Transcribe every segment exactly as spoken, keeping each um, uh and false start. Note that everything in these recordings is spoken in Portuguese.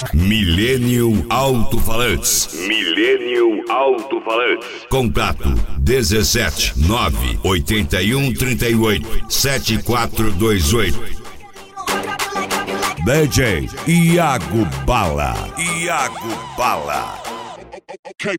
Millennium Alto-Falantes. Millennium Alto-Falantes. Contato dezessete nove oitenta e um trinta e oito setenta e quatro vinte e oito. D J Iago Bala. Iago Bala. Okay.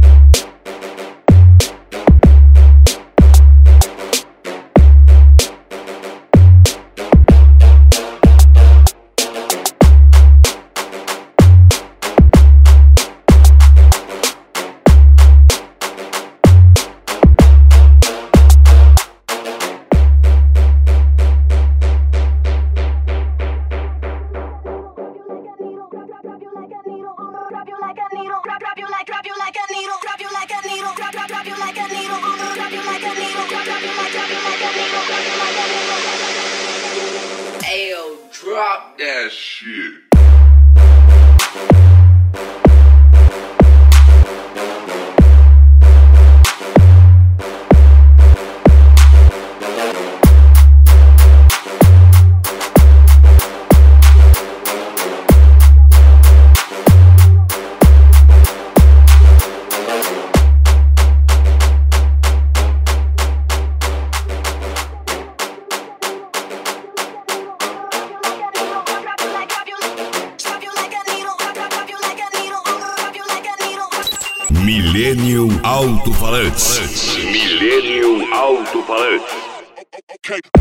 Ayo, drop that shit. Millennium Alto-Falantes. Millennium Alto-Falantes. Okay.